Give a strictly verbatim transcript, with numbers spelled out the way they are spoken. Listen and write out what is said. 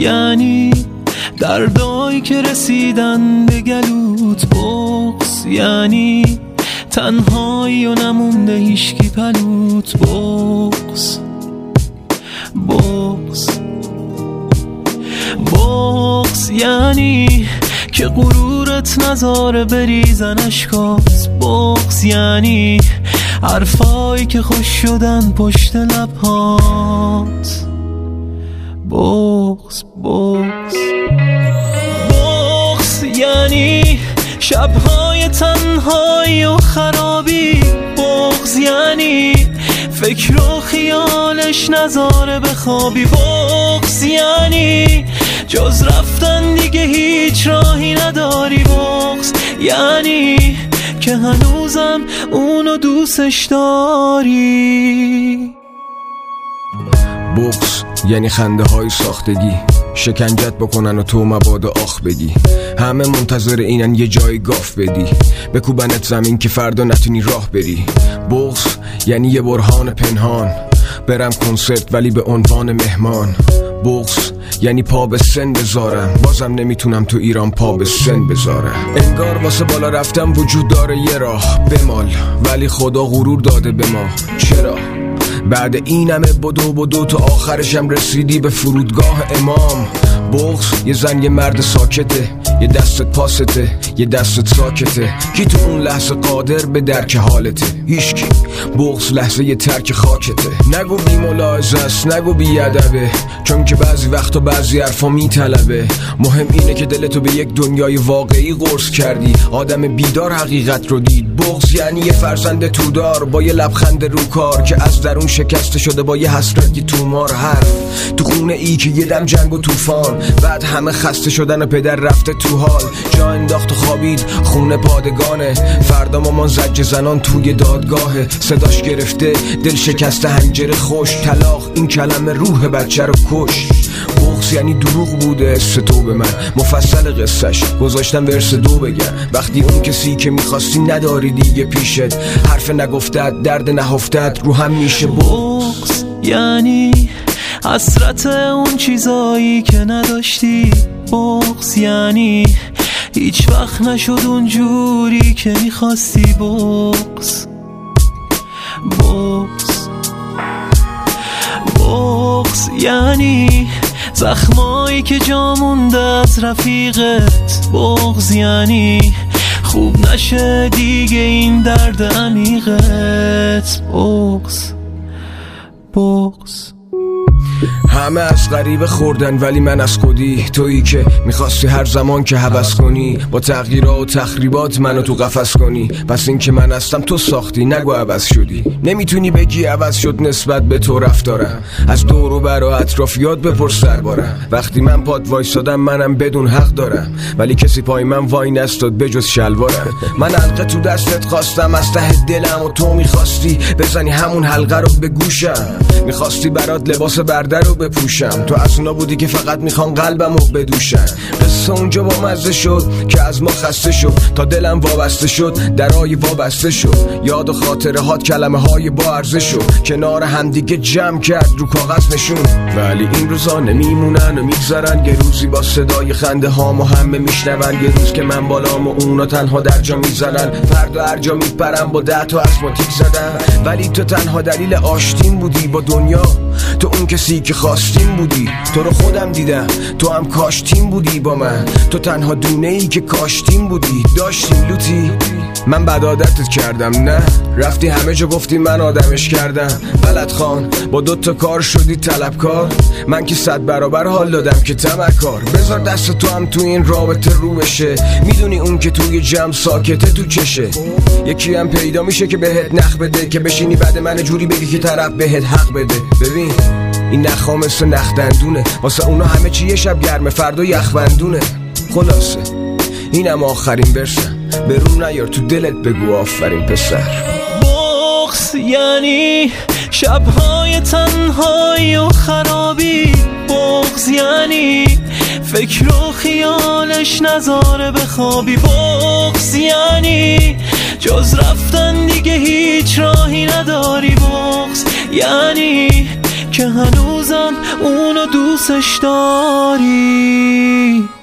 یعنی دردایی که رسیدن به گلوت. بغض یعنی تنهایی و نمونده هیشکی پلوت. بغض بغض بغض یعنی که غرورت نذاره بریزن اشکات. بغض یعنی حرفایی که خوش شدن پشت لبهات. بغض بغض بغض یعنی شبهای تنهایی و خرابی. بغض یعنی فکر و خیالش نذاره بخوابی. بغض یعنی جز رفتن دیگه هیچ راهی نداری. بغض یعنی که هنوزم اونو دوستش داری. بغض یعنی خنده های ساختگی، شکنجت بکنن و تو مبادا آخ بگی. همه منتظر اینن یه جای گاف بدی، بکوبنت زمین که فردا نتونی راه بری. بغض یعنی یه برهان پنهان، برم کنسرت ولی به عنوان مهمان. بغض یعنی پا به سن بذارم، بازم نمیتونم تو ایران پا به سن بذارم. انگار واسه بالا رفتم وجود داره یه راه بمال، ولی خدا غرور داده به ما. چرا؟ بعد این همه بدو بدو تو آخرشم رسیدی به فرودگاه امام. بغض یه زن یه مرد ساکته، یه دستت پاسته یه دستت ساکته. کی تو اون لحظه قادر به درک حالته؟ هیچکی. بغض لحظه یه ترک خاکته. نگو بی ملاحظه است، نگو بی ادبه، چون که بعضی وقتا بعضی حرفا میطلبه. مهم اینه که دلتو به یک دنیای واقعی قرص کردی، آدم بیدار حقیقت رو دید. بغض یعنی یه فرزند تودار با یه لبخند رو کار که از درون شکسته شده با یه حسرتی تومار. حرف تو خونه ای که یه دم جنگ و طوفان، بعد همه خسته شدن و پدر رفته تو حال. جا انداخت و خوابید خونه پادگانه، فردا مامان زجر زنان توی دادگاهه. صداش گرفته دل شکسته حنجره خوش، طلاق این کلمه روح بچه رو کش. بغض یعنی دروغ بوده است تو به من، مفصل قصهش گذاشتم ورس دو بگم. وقتی اون کسی که میخواستی نداری دیگه پیشت، حرف نگفتت درد نهفتت رو هم میشه. بغض یعنی حسرت اون چیزایی که نداشتی. بغض یعنی هیچ وقت نشد اون جوری که میخواستی. بغض بغض بغض یعنی زخمایی که جا مونده از رفیقت. بغض یعنی خوب نشه دیگه این درد عمیقت. بغض بغض همه از غریبه خوردن ولی من از خودی. تویی که میخواستی هر زمان که هوس کنی، با تغییرات و تخریبات منو تو قفس کنی. پس این که من هستم تو ساختی، نگو عوض شدی. نمیتونی بگی عوض شد نسبت به تو رفتارم، از دور و بر و اطرافیات بپرس دربارم. وقتی من پاد وایسادم منم بدون حق دارم، ولی کسی پای من وای نستاد بجز شلوارم. من حلقه تو دستت خواستم از ته دلم، و تو میخواستی بزنی همون حلقه رو به گوشم. میخواستی برات لباس برده رو بپوشم، تو از اونا بودی که فقط میخوان قلبم رو بدوشن. قصه اونجا با مزه شد که از ما خسته شد، تا دلم وابسته شد درای وابسته شد. یاد و خاطره هات کلمه های با ارزش شد، کنار همدیگه جمع کرد رو کاغذ نشون. ولی این روزا نمیمونن و میگذرن، یه روزی با صدای خنده هامو همه میشنون. یه روز که من بالام و اونا تنها در جا میزنن، فردا هر جا میپرم با ده تا اسماتیک زدن. ولی تو تنها دلیل آشتیم بودی با دنیا، تو اون کسی که خواستیم بودی. تو رو خودم دیدم تو هم کاشتیم بودی با من، تو تنها دونه ای که کاشتیم بودی. داشتیم لوتی من بد عادتت کردم، نه رفتی همه جا گفتی من آدمش کردم. بلد خان با دوتا کار شدی طلبکار، من که صد برابر حال دادم که تمکار. بذار دست تو هم تو این رابطه رو بشه، میدونی اون که توی جمع ساکته تو چشه. یکی هم پیدا میشه که بهت نخ بده، که بشینی بعد من جوری بگی که طرف بهت حق بده. ببین این نخا مثل نخ دندونه، واسه اونا همه چی یه شب گرمه فردا یخبندونه. خلاصه اینم آخرین برسم، برون نیار تو دلت بگو آفرین پسر. بغض یعنی شبهای تنهایی و خرابی. بغض یعنی فکر و خیالش نذاره بخوابی. بغض یعنی جز رفتن دیگه هیچ راهی نداری. بغض یعنی که هنوزم اونو دوستش داری.